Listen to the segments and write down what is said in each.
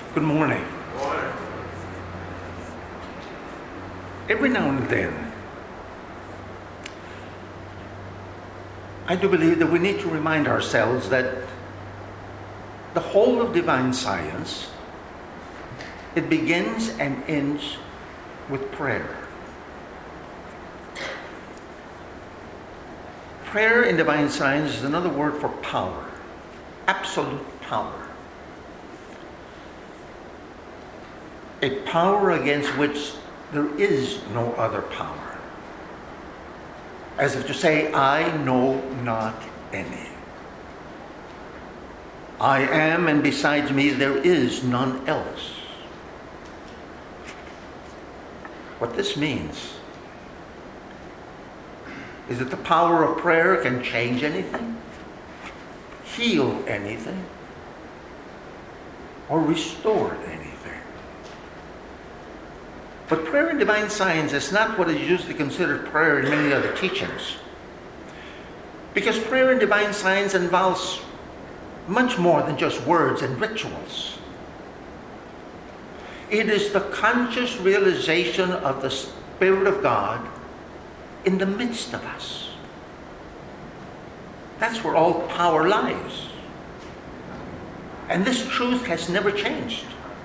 Good morning. Every now and then, I do believe that we need to remind ourselves that the whole of divine science, it begins and ends with prayer. Prayer in divine science is another word for power, absolute power. A power against which there is no other power. As if to say, I know not any. I am, and besides me there is none else. What this means is that the power of prayer can change anything, heal anything, or restore anything. But prayer in divine science is not what is usually considered prayer in many other teachings. Because prayer in divine science involves much more than just words and rituals. It is the conscious realization of the Spirit of God in the midst of us. That's where all power lies. And this truth has never changed.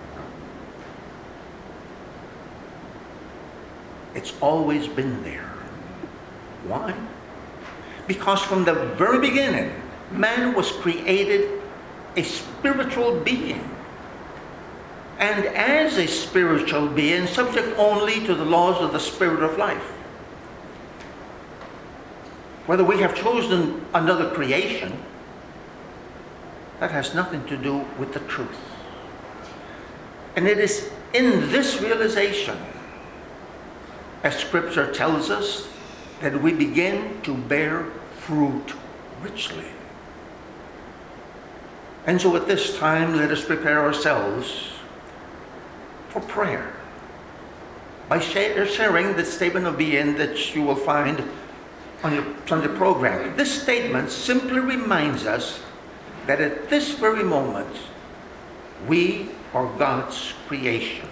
It's always been there. Why? Because from the very beginning, man was created a spiritual being. And as a spiritual being, subject only to the laws of the Spirit of life. Whether we have chosen another creation, that has nothing to do with the truth. And it is in this realization, as Scripture tells us, that we begin to bear fruit richly. And so at this time, let us prepare ourselves for prayer by sharing the statement of being that you will find on your Sunday program. This statement simply reminds us that at this very moment, we are God's creation.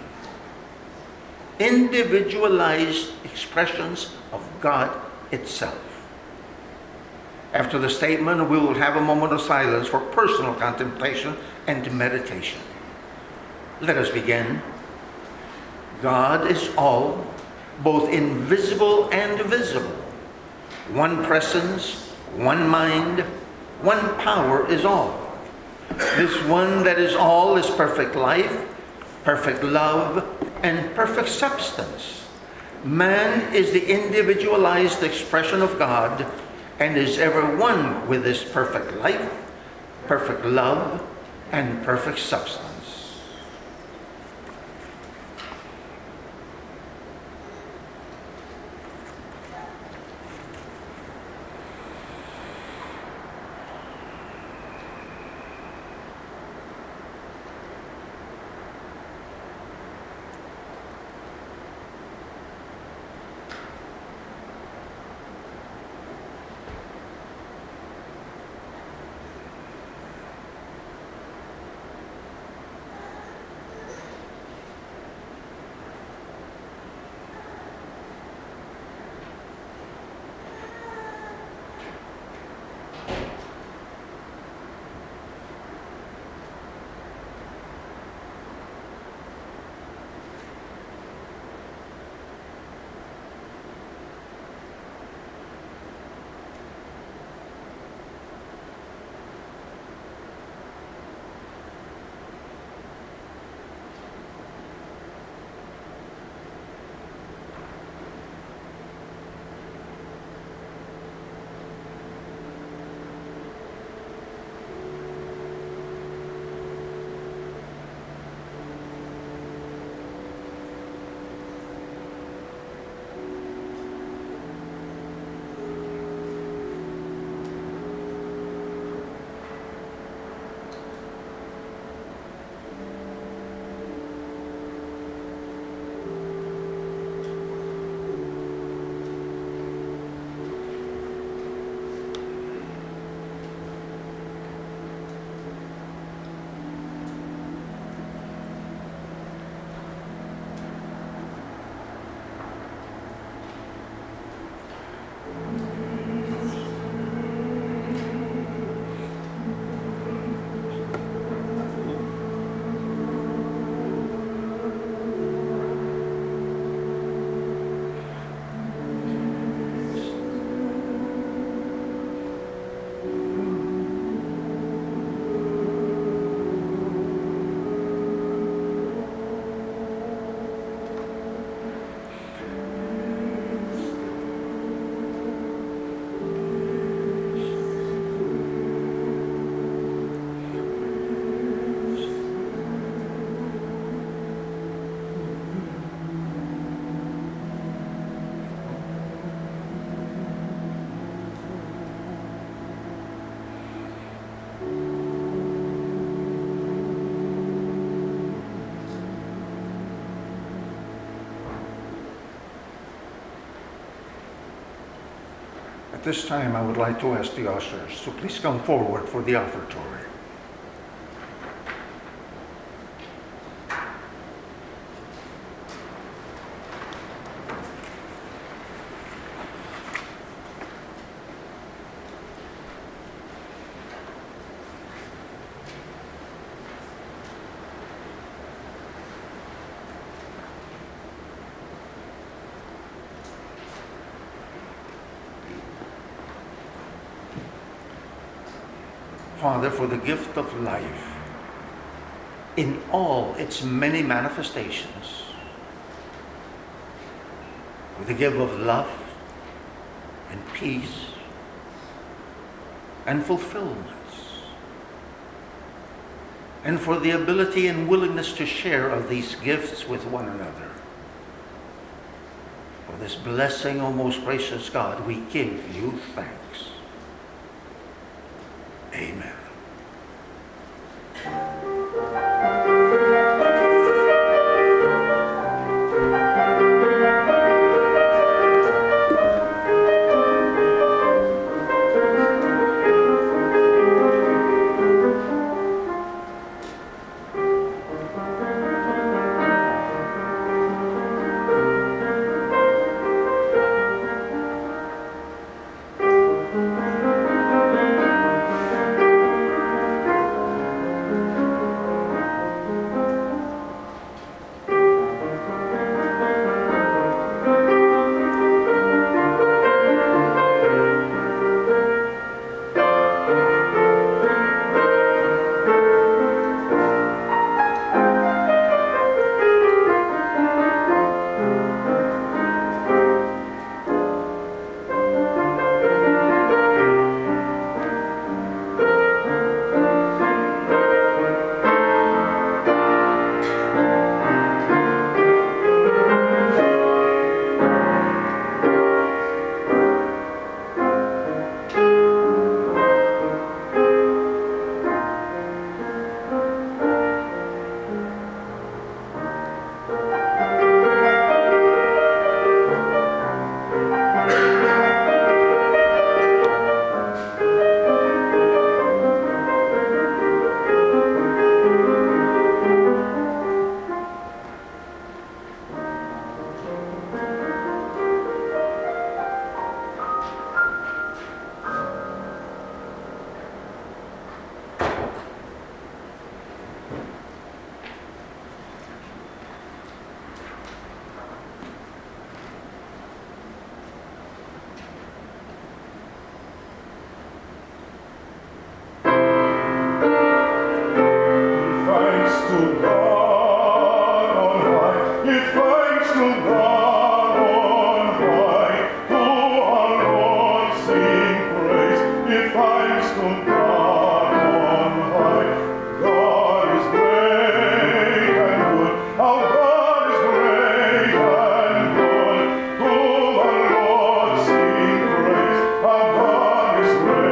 Individualized expressions of God itself. After the statement, we will have a moment of silence for personal contemplation and meditation. Let us begin. God is all, both invisible and visible. One presence, one mind, one power is all. This one that is all is perfect life, perfect love, and perfect substance. Man is the individualized expression of God and is ever one with this perfect life, perfect love, and perfect substance. At this time, I would like to ask the ushers to please come forward for the offertory. Father, for the gift of life in all its many manifestations, for the gift of love and peace and fulfillments, and for the ability and willingness to share of these gifts with one another. For this blessing, O most gracious God, we give you thanks. Amen.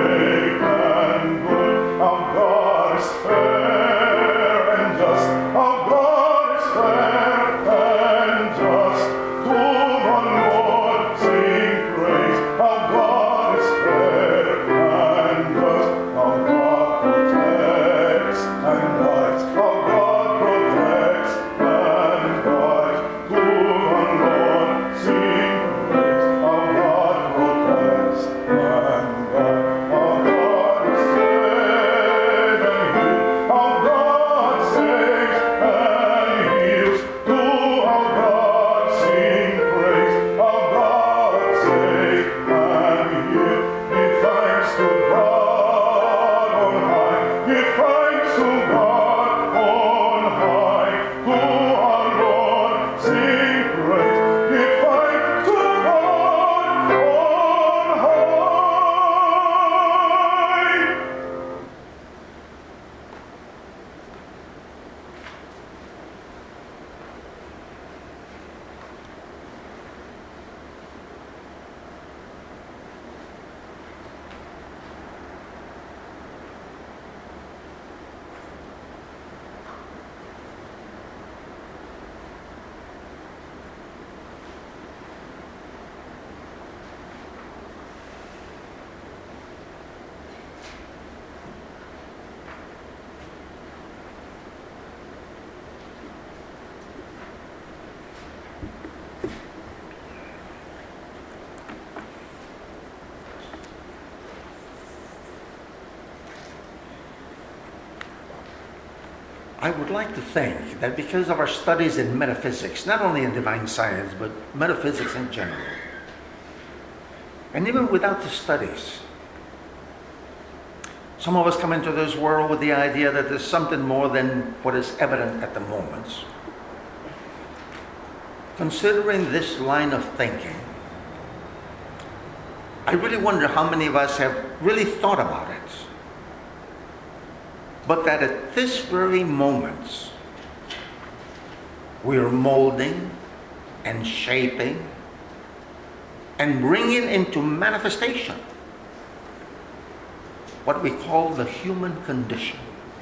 Our God is fair and just. I would like to think that because of our studies in metaphysics, not only in divine science, but metaphysics in general, and even without the studies, some of us come into this world with the idea that there's something more than what is evident at the moment. Considering this line of thinking, I really wonder how many of us have really thought about it. But that at this very moment, we are molding and shaping and bringing into manifestation what we call the human condition.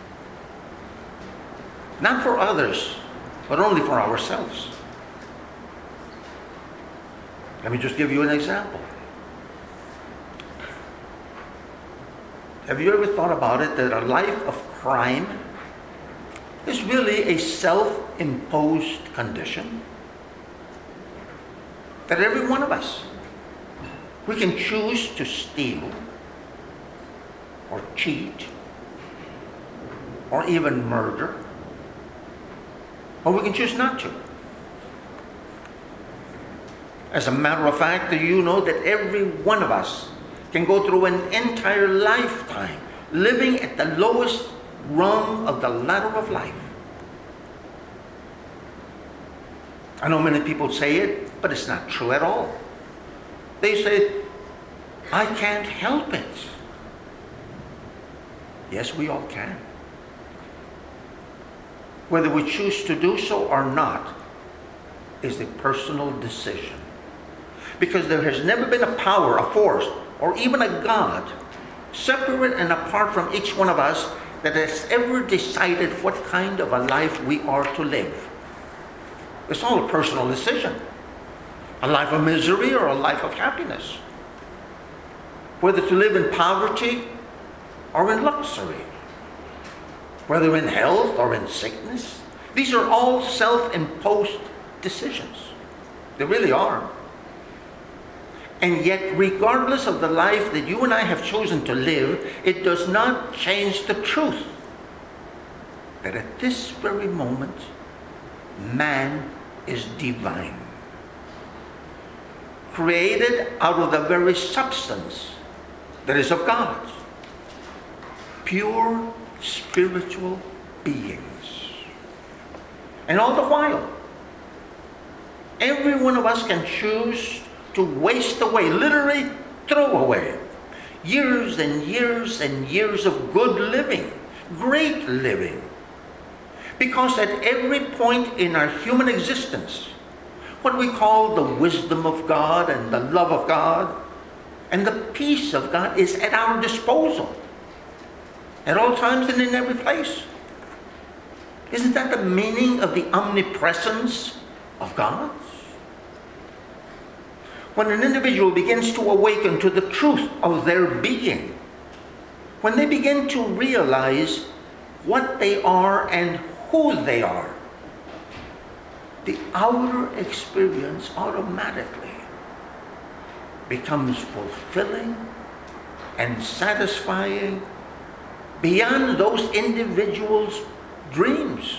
Not for others, but only for ourselves. Let me just give you an example. Have you ever thought about it that a life of crime is really a self-imposed condition? That every one of us, we can choose to steal or cheat or even murder, or we can choose not to. As a matter of fact, do you know that every one of us can go through an entire lifetime living at the lowest rung of the ladder of life? I know many people say it, but it's not true at all. They say, I can't help it. Yes, we all can. Whether we choose to do so or not is a personal decision. Because there has never been a power, a force, or even a God separate and apart from each one of us that has ever decided what kind of a life we are to live. It's all a personal decision. A life of misery or a life of happiness. Whether to live in poverty or in luxury. Whether in health or in sickness. These are all self-imposed decisions. They really are. And yet, regardless of the life that you and I have chosen to live, it does not change the truth that at this very moment, man is divine. Created out of the very substance that is of God. Pure spiritual beings. And all the while, every one of us can choose to waste away, literally throw away, years and years and years of good living, great living. Because at every point in our human existence, what we call the wisdom of God and the love of God and the peace of God is at our disposal. At all times and in every place. Isn't that the meaning of the omnipresence of God? When an individual begins to awaken to the truth of their being, when they begin to realize what they are and who they are, the outer experience automatically becomes fulfilling and satisfying beyond those individuals' dreams,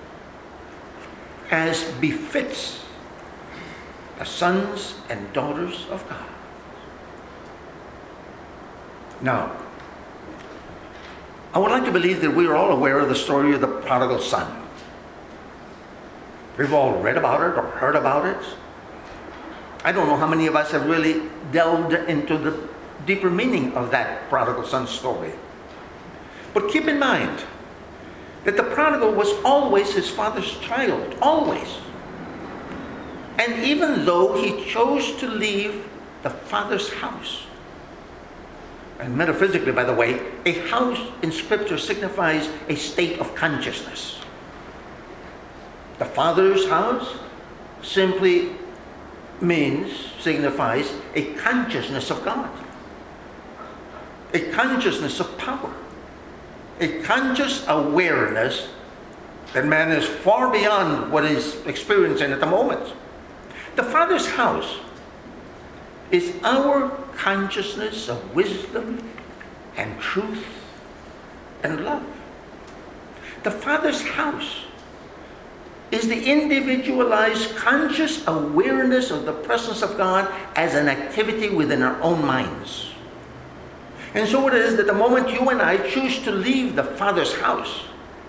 as befits the sons and daughters of God. Now, I would like to believe that we are all aware of the story of the prodigal son. We've all read about it or heard about it. I don't know how many of us have really delved into the deeper meaning of that prodigal son story. But keep in mind that the prodigal was always his father's child, always. And even though he chose to leave the father's house, and metaphysically, by the way, a house in Scripture signifies a state of consciousness. The father's house simply signifies a consciousness of God, a consciousness of power, a conscious awareness that man is far beyond what he's experiencing at the moment. The Father's house is our consciousness of wisdom and truth and love. The Father's house is the individualized conscious awareness of the presence of God as an activity within our own minds. And so it is that the moment you and I choose to leave the Father's house,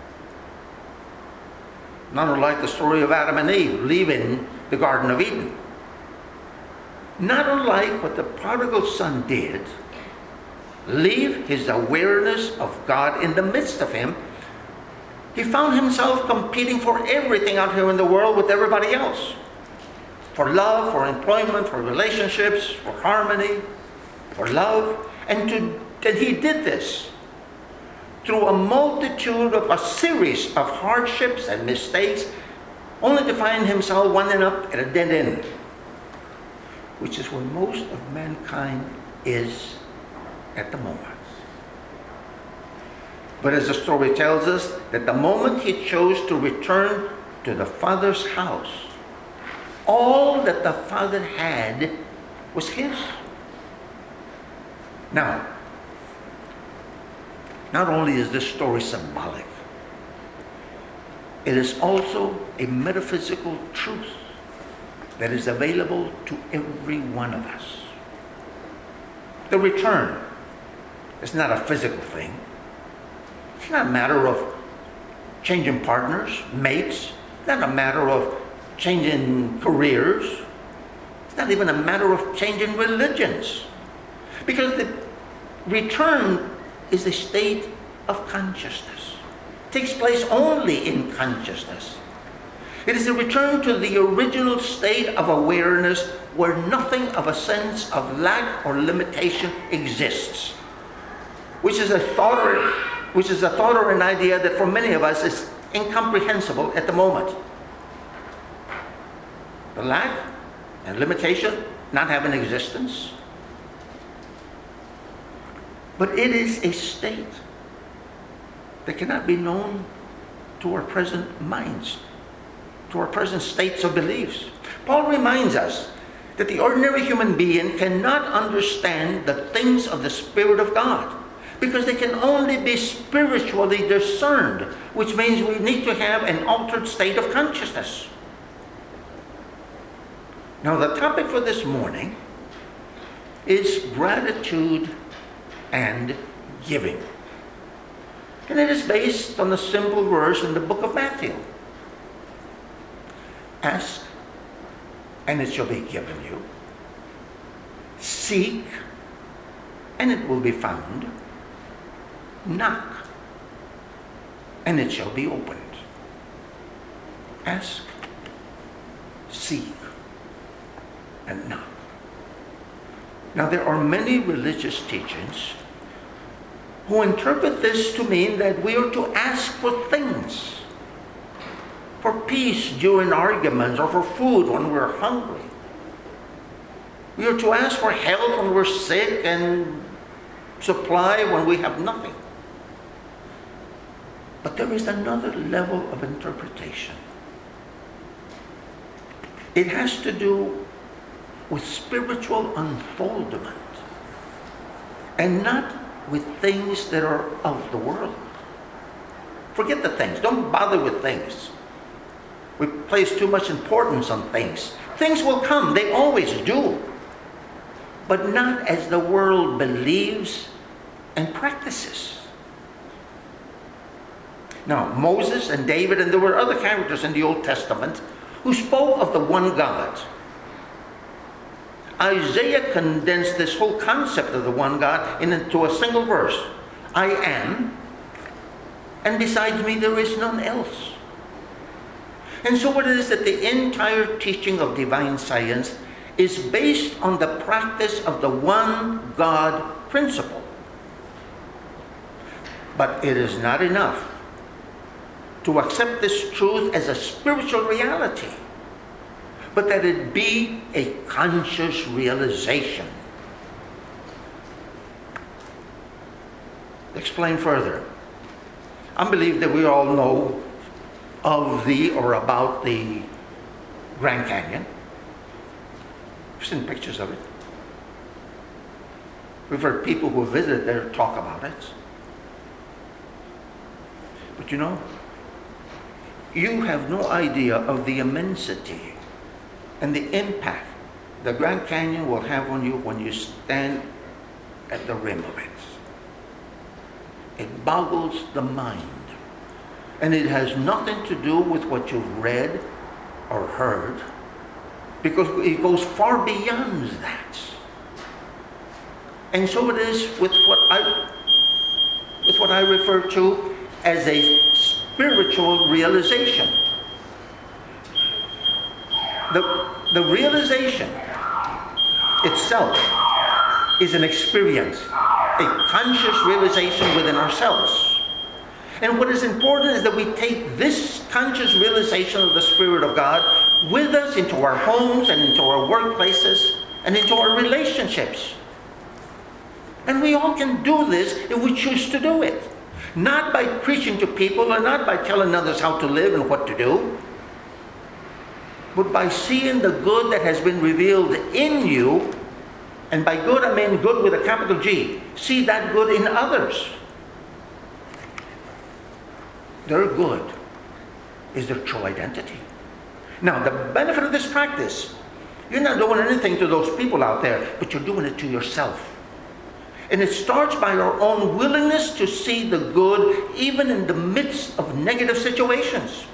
not unlike the story of Adam and Eve leaving the Garden of Eden, not unlike what the prodigal son did, leave his awareness of God in the midst of him, he found himself competing for everything out here in the world with everybody else. For love, for employment, for relationships, for harmony, for love. And he did this through a series of hardships and mistakes, only to find himself winding up at a dead end, which is where most of mankind is at the moment. But as the story tells us, that the moment he chose to return to the Father's house, all that the Father had was his. Now, not only is this story symbolic, it is also a metaphysical truth that is available to every one of us. The return is not a physical thing. It's not a matter of changing partners, mates. It's not a matter of changing careers. It's not even a matter of changing religions. Because the return is a state of consciousness. It takes place only in consciousness. It is a return to the original state of awareness where nothing of a sense of lack or limitation exists, which is a thought or an idea that for many of us is incomprehensible at the moment. The lack and limitation not have an existence, but it is a state that cannot be known to our present minds, to our present states of beliefs. Paul reminds us that the ordinary human being cannot understand the things of the Spirit of God because they can only be spiritually discerned, which means we need to have an altered state of consciousness. Now, the topic for this morning is gratitude and giving. And it is based on a simple verse in the book of Matthew. Ask, and it shall be given you. Seek, and it will be found. Knock, and it shall be opened. Ask, seek, and knock. Now, there are many religious teachings who interpret this to mean that we are to ask for things, for peace during arguments, or for food when we're hungry. We are to ask for health when we're sick and supply when we have nothing. But there is another level of interpretation. It has to do with spiritual unfoldment and not with things that are of the world. Forget the things. Don't bother with things. We place too much importance on things. Things will come. They always do. But not as the world believes and practices. Now, Moses and David, and there were other characters in the Old Testament who spoke of the one God. Isaiah condensed this whole concept of the one God into a single verse. I am, and besides me there is none else. And so it is that the entire teaching of divine science is based on the practice of the one God principle. But it is not enough to accept this truth as a spiritual reality, but that it be a conscious realization. Explain further. I believe that we all know of the or about the Grand Canyon. We've seen pictures of it. We've heard people who visited there talk about it. But you know, You have no idea of the immensity and the impact the Grand Canyon will have on you when you stand at the rim of it. It boggles the mind. And it has nothing to do with what you've read or heard, because it goes far beyond that. And so it is with what I refer to as a spiritual realization. The realization itself is an experience, a conscious realization within ourselves. And what is important is that we take this conscious realization of the Spirit of God with us into our homes and into our workplaces and into our relationships. And we all can do this if we choose to do it. Not by preaching to people or not by telling others how to live and what to do, but by seeing the good that has been revealed in you. And by good, I mean good with a capital G. See that good in others. Their good is their true identity. Now, the benefit of this practice, you're not doing anything to those people out there, but you're doing it to yourself. And it starts by our own willingness to see the good even in the midst of negative situations.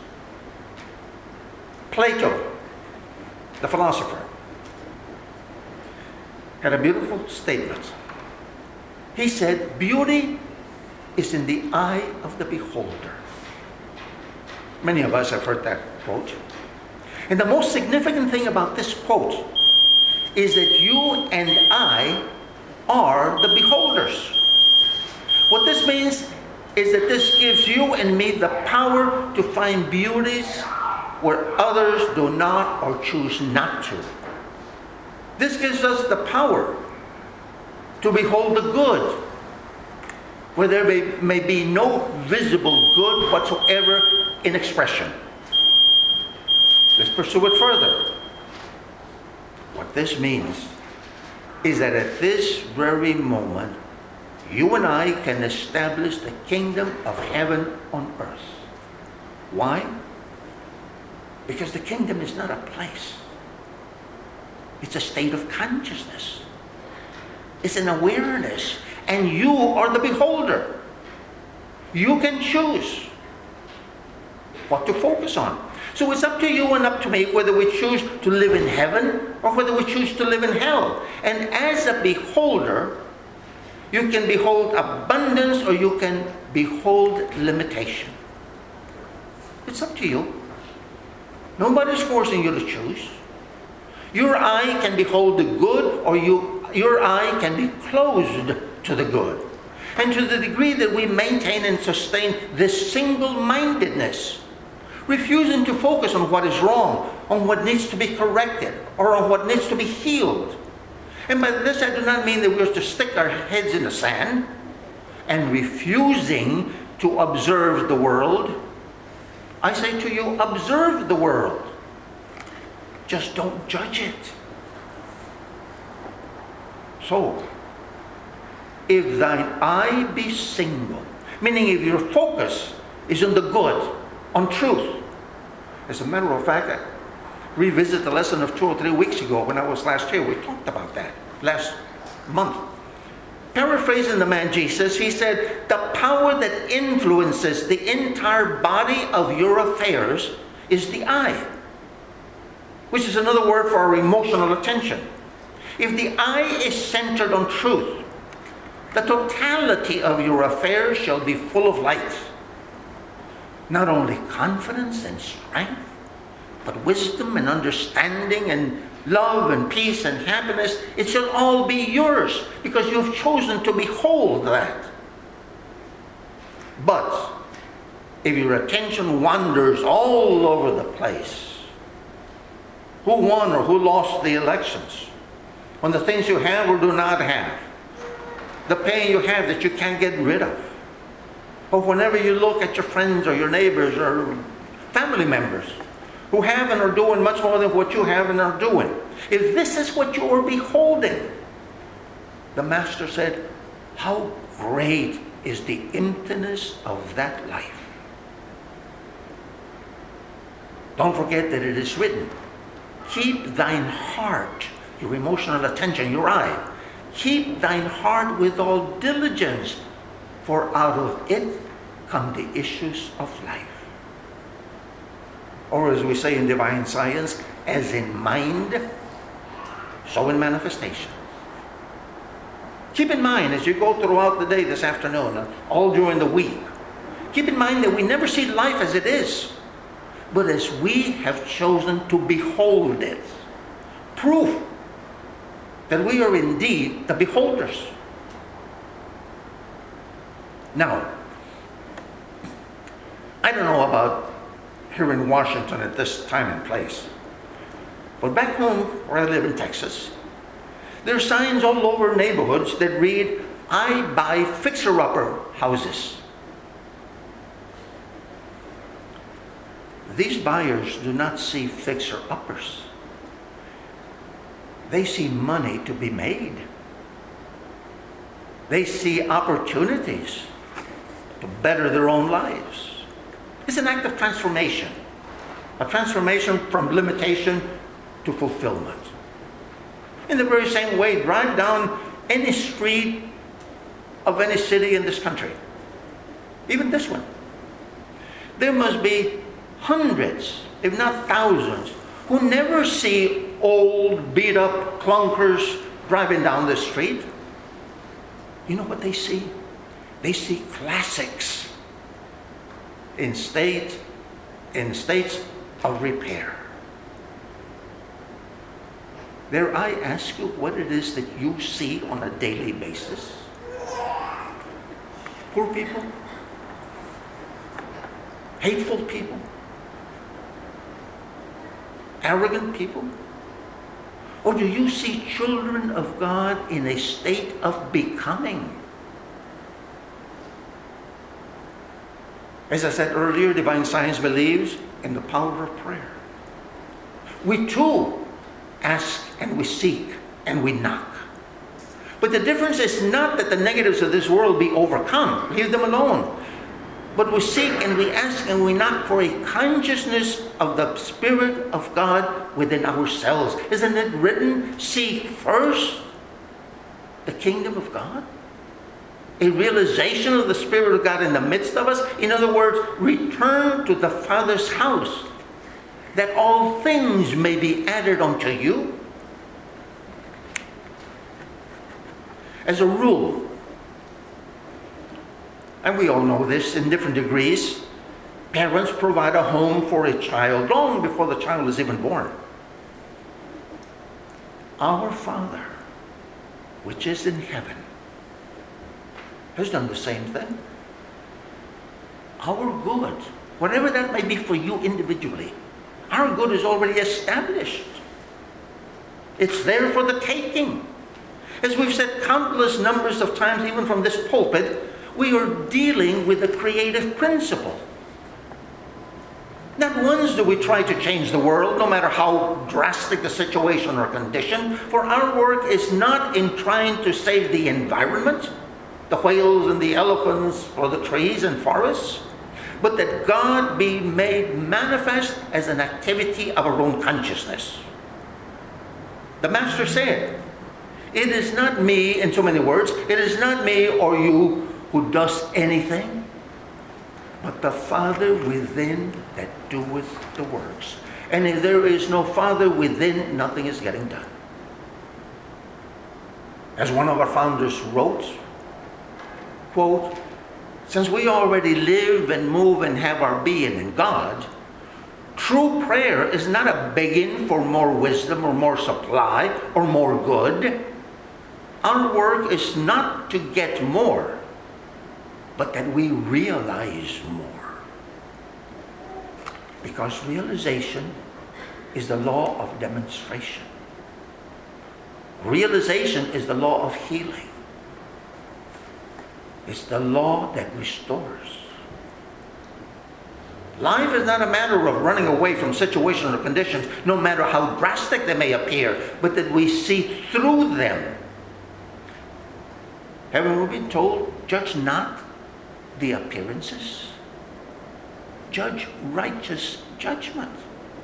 Plato, the philosopher, had a beautiful statement. He said, beauty is in the eye of the beholder. Many of us have heard that quote. And the most significant thing about this quote is that you and I are the beholders. What this means is that this gives you and me the power to find beauties where others do not or choose not to. This gives us the power to behold the good where there may be no visible good whatsoever in expression. Let's pursue it further. What this means is that at this very moment, you and I can establish the kingdom of heaven on earth. Why? Because the kingdom is not a place. It's a state of consciousness. It's an awareness. And you are the beholder. You can choose what to focus on. So it's up to you and up to me whether we choose to live in heaven or whether we choose to live in hell. And as a beholder, you can behold abundance or you can behold limitation. It's up to you. Nobody's forcing you to choose. Your eye can behold the good or your eye can be closed to the good. And to the degree that we maintain and sustain this single-mindedness, refusing to focus on what is wrong, on what needs to be corrected, or on what needs to be healed. And by this I do not mean that we're to stick our heads in the sand and refusing to observe the world. I say to you, observe the world. Just don't judge it. So, if thine eye be single, meaning if your focus is on the good, on truth. As a matter of fact, I revisit the lesson of 2 or 3 weeks ago when I was last here. We talked about that last month. Paraphrasing the man Jesus, he said, the power that influences the entire body of your affairs is the eye, which is another word for our emotional attention. If the eye is centered on truth, the totality of your affairs shall be full of light. Not only confidence and strength, but wisdom and understanding and love and peace and happiness. It shall all be yours because you've chosen to behold that. But if your attention wanders all over the place, who won or who lost the elections, on the things you have or do not have, the pain you have that you can't get rid of, or whenever you look at your friends or your neighbors or family members who have and are doing much more than what you have and are doing, if this is what you are beholding, the Master said, how great is the emptiness of that life. Don't forget that it is written, keep thine heart, your emotional attention, your eye. Keep thine heart with all diligence, for out of it come the issues of life. Or as we say in divine science, as in mind, so in manifestation. Keep in mind as you go throughout the day this afternoon, all during the week, keep in mind that we never see life as it is, but as we have chosen to behold it. Proof that we are indeed the beholders. Now, I don't know about here in Washington at this time and place, but back home where I live in Texas, there are signs all over neighborhoods that read, I buy fixer-upper houses. These buyers do not see fixer-uppers. They see money to be made. They see opportunities to better their own lives. It's an act of transformation. A transformation from limitation to fulfillment. In the very same way, drive down any street of any city in this country. Even this one. There must be hundreds, if not thousands, who never see old, beat-up clunkers driving down the street. You know what they see? They see classics in states of repair. Dare I ask you what it is that you see on a daily basis? Poor people? Hateful people? Arrogant people? Or do you see children of God in a state of becoming? As I said earlier, divine science believes in the power of prayer. We too ask and we seek and we knock. But the difference is not that the negatives of this world be overcome. Leave them alone. But we seek and we ask and we knock for a consciousness of the Spirit of God within ourselves. Isn't it written, seek first the kingdom of God? A realization of the Spirit of God in the midst of us. In other words, return to the Father's house, that all things may be added unto you. As a rule, and we all know this in different degrees, parents provide a home for a child long before the child is even born. Our Father, which is in heaven, has done the same thing. Our good, whatever that may be for you individually, our good is already established. It's there for the taking. As we've said countless numbers of times, even from this pulpit, we are dealing with a creative principle. Not once do we try to change the world, no matter how drastic the situation or condition, for our work is not in trying to save the environment, the whales and the elephants, or the trees and forests, but that God be made manifest as an activity of our own consciousness. The Master said, it is not me, in so many words, it is not me or you who does anything, but the Father within that doeth the works. And if there is no Father within, nothing is getting done. As one of our founders wrote, quote, since we already live and move and have our being in God, true prayer is not a begging for more wisdom or more supply or more good. Our work is not to get more, but that we realize more. Because realization is the law of demonstration. Realization is the law of healing. It's the law that restores. Life is not a matter of running away from situations or conditions, no matter how drastic they may appear, but that we see through them. Haven't we been told, judge not the appearances? Judge righteous judgment.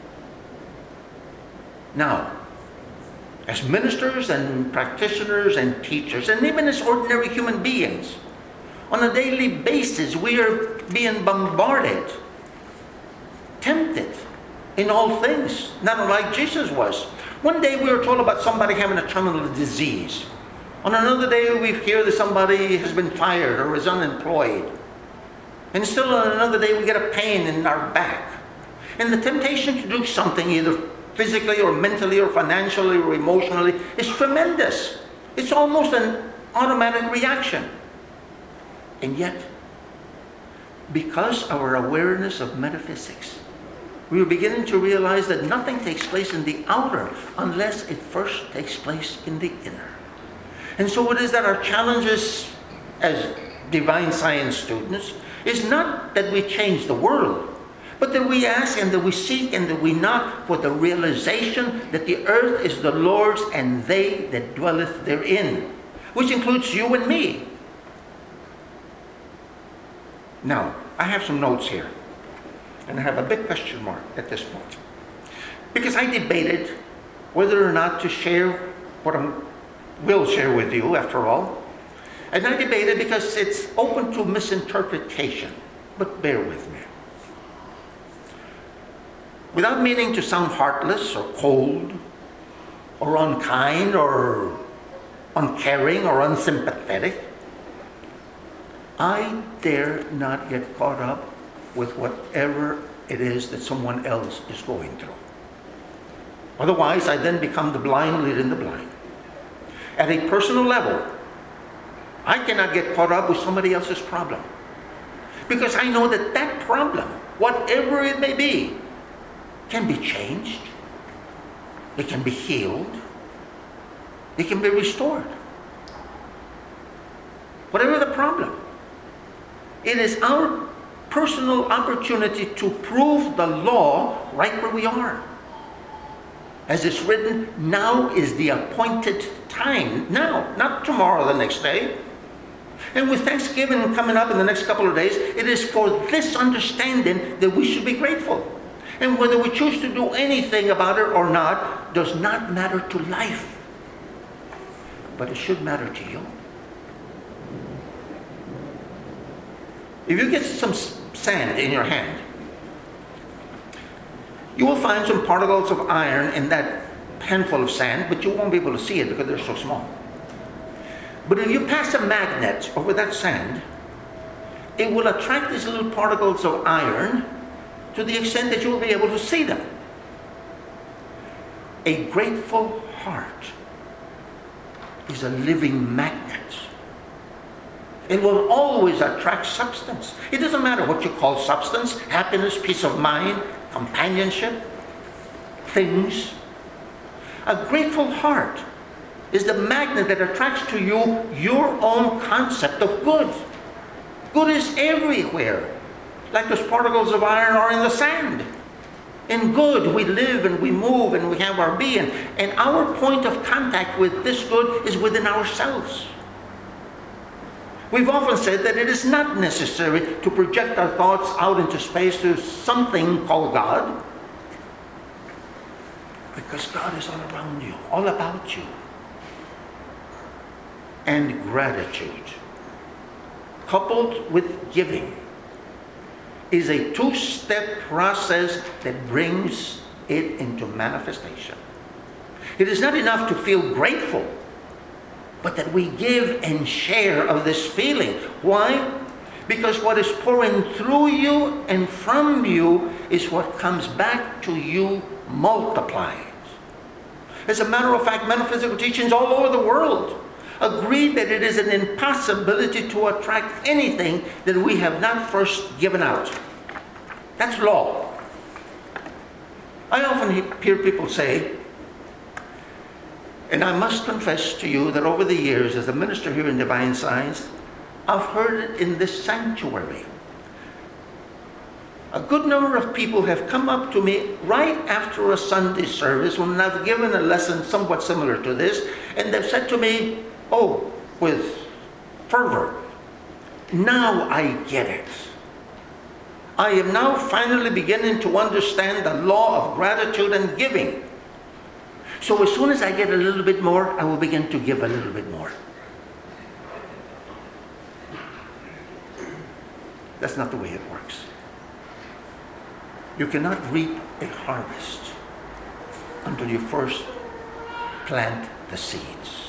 Now, as ministers and practitioners and teachers, and even as ordinary human beings, on a daily basis, we are being bombarded, tempted in all things, not unlike Jesus was. One day we were told about somebody having a terminal disease. On another day we hear that somebody has been fired or is unemployed. And still on another day we get a pain in our back. And the temptation to do something, either physically or mentally or financially or emotionally, is tremendous. It's almost an automatic reaction. And yet, because our awareness of metaphysics, we are beginning to realize that nothing takes place in the outer unless it first takes place in the inner. And so it is that our challenges as divine science students is not that we change the world, but that we ask and that we seek and that we knock for the realization that the earth is the Lord's and they that dwelleth therein, which includes you and me. Now, I have some notes here, and I have a big question mark at this point. Because I debated whether or not to share what I will share with you, after all. And I debated because it's open to misinterpretation, but bear with me. Without meaning to sound heartless or cold or unkind or uncaring or unsympathetic, I dare not get caught up with whatever it is that someone else is going through. Otherwise, I then become the blind leading the blind. At a personal level, I cannot get caught up with somebody else's problem. Because I know that that problem, whatever it may be, can be changed. It can be healed. It can be restored. Whatever the problem, it is our personal opportunity to prove the law right where we are. As it's written, now is the appointed time. Now, not tomorrow, the next day. And with Thanksgiving coming up in the next couple of days, it is for this understanding that we should be grateful. And whether we choose to do anything about it or not does not matter to life. But it should matter to you. If you get some sand in your hand, you will find some particles of iron in that handful of sand, but you won't be able to see it because they're so small. But if you pass a magnet over that sand, it will attract these little particles of iron to the extent that you will be able to see them. A grateful heart is a living magnet. It will always attract substance. It doesn't matter what you call substance, happiness, peace of mind, companionship, things. A grateful heart is the magnet that attracts to you your own concept of good. Good is everywhere, like those particles of iron are in the sand. In good, we live and we move and we have our being. And our point of contact with this good is within ourselves. We've often said that it is not necessary to project our thoughts out into space to something called God, because God is all around you, all about you. And gratitude, coupled with giving, is a two-step process that brings it into manifestation. It is not enough to feel grateful, but that we give and share of this feeling. Why? Because what is pouring through you and from you is what comes back to you multiplied. As a matter of fact, metaphysical teachings all over the world agree that it is an impossibility to attract anything that we have not first given out. That's law. I often hear people say, and I must confess to you that over the years as a minister here in Divine Science, I've heard it in this sanctuary. A good number of people have come up to me right after a Sunday service when I've given a lesson somewhat similar to this, and they've said to me, oh, with fervor, now I get it. I am now finally beginning to understand the law of gratitude and giving. So as soon as I get a little bit more, I will begin to give a little bit more. That's not the way it works. You cannot reap a harvest until you first plant the seeds.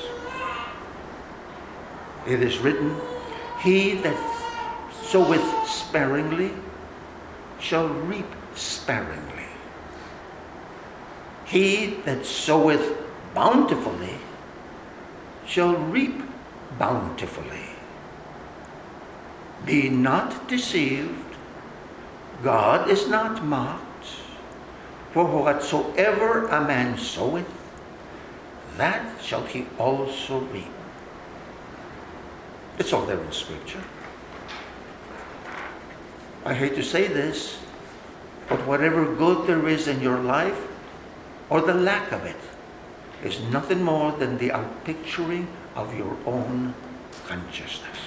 It is written, he that soweth sparingly shall reap sparingly. He that soweth bountifully shall reap bountifully. Be not deceived, God is not mocked. For whatsoever a man soweth, that shall he also reap. It's all there in Scripture. I hate to say this, but whatever good there is in your life, or the lack of it, is nothing more than the outpicturing of your own consciousness.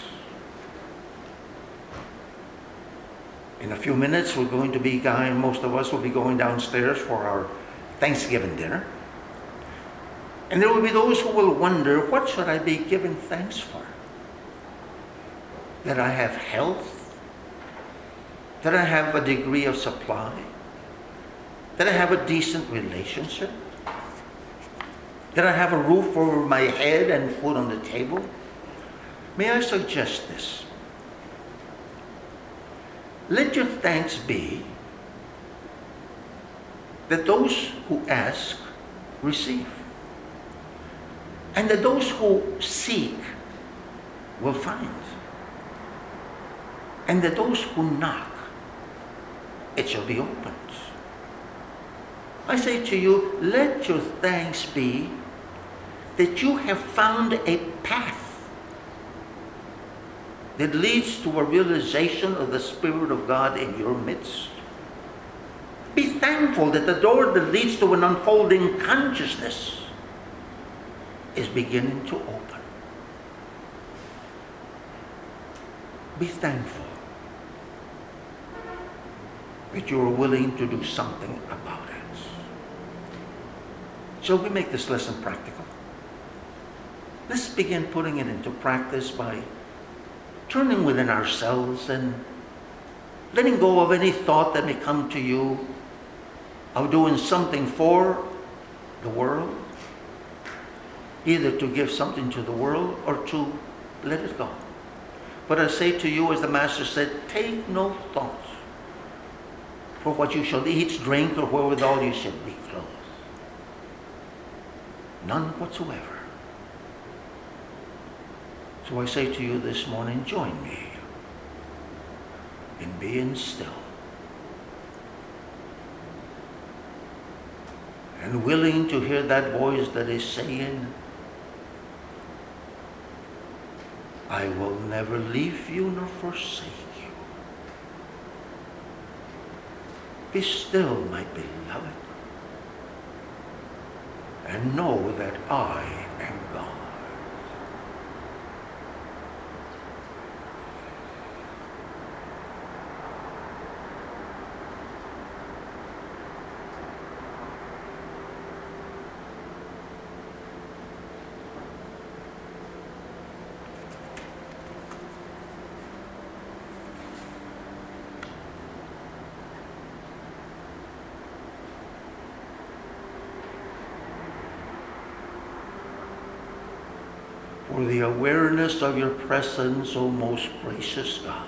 In a few minutes, we're going to be most of us will be going downstairs for our Thanksgiving dinner. And there will be those who will wonder, what should I be giving thanks for? That I have health? That I have a degree of supply? That I have a decent relationship? That I have a roof over my head and food on the table? May I suggest this? Let your thanks be that those who ask receive, and that those who seek will find, and that those who knock, it shall be opened. I say to you, let your thanks be that you have found a path that leads to a realization of the Spirit of God in your midst. Be thankful that the door that leads to an unfolding consciousness is beginning to open. Be thankful that you are willing to do something about it. Shall we make this lesson practical? Let's begin putting it into practice by turning within ourselves and letting go of any thought that may come to you of doing something for the world, either to give something to the world or to let it go. But I say to you, as the Master said, take no thought for what you shall eat, drink, or wherewithal you shall be clothed. None whatsoever. So I say to you this morning, join me in being still and willing to hear that voice that is saying, I will never leave you nor forsake you. Be still, my beloved, and know that I am God. For the awareness of your presence, O most gracious God,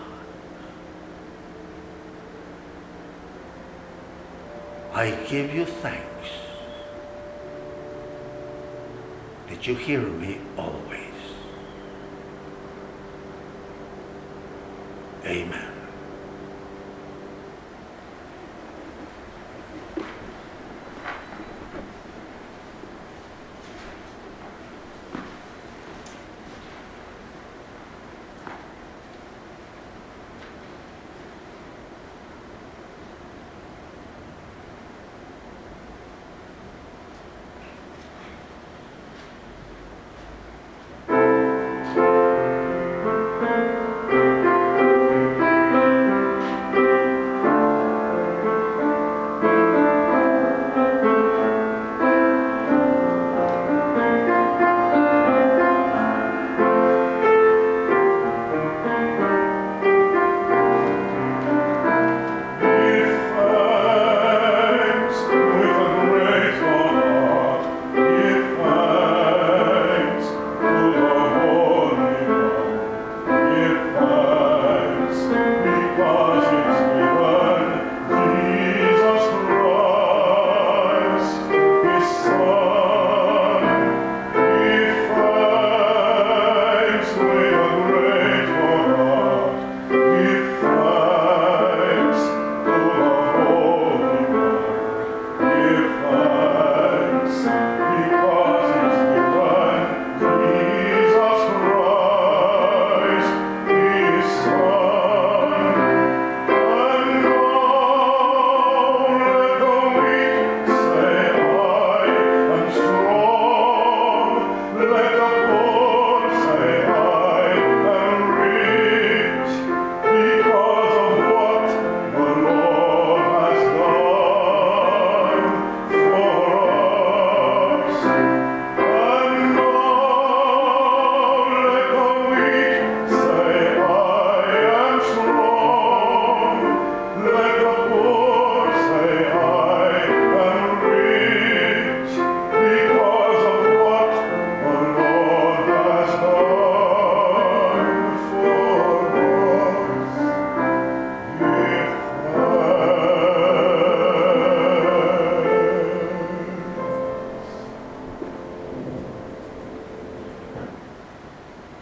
I give you thanks that you hear me always. Amen.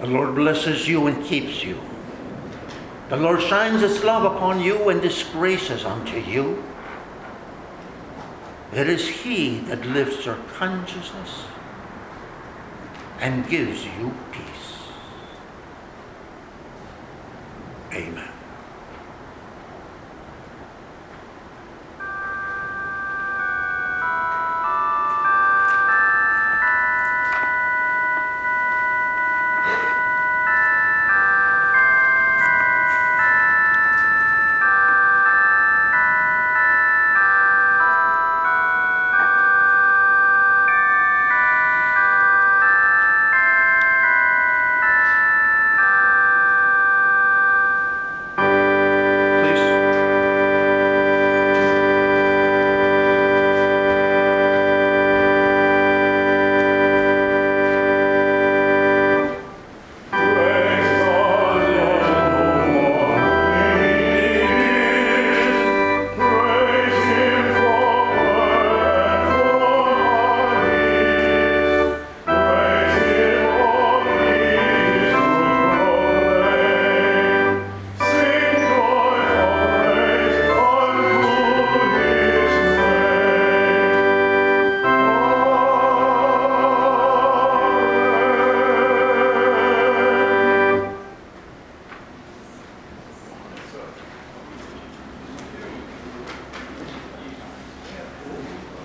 Lord blesses you and keeps you. The Lord shines his love upon you and is gracious unto you. It is he that lifts your consciousness and gives you peace.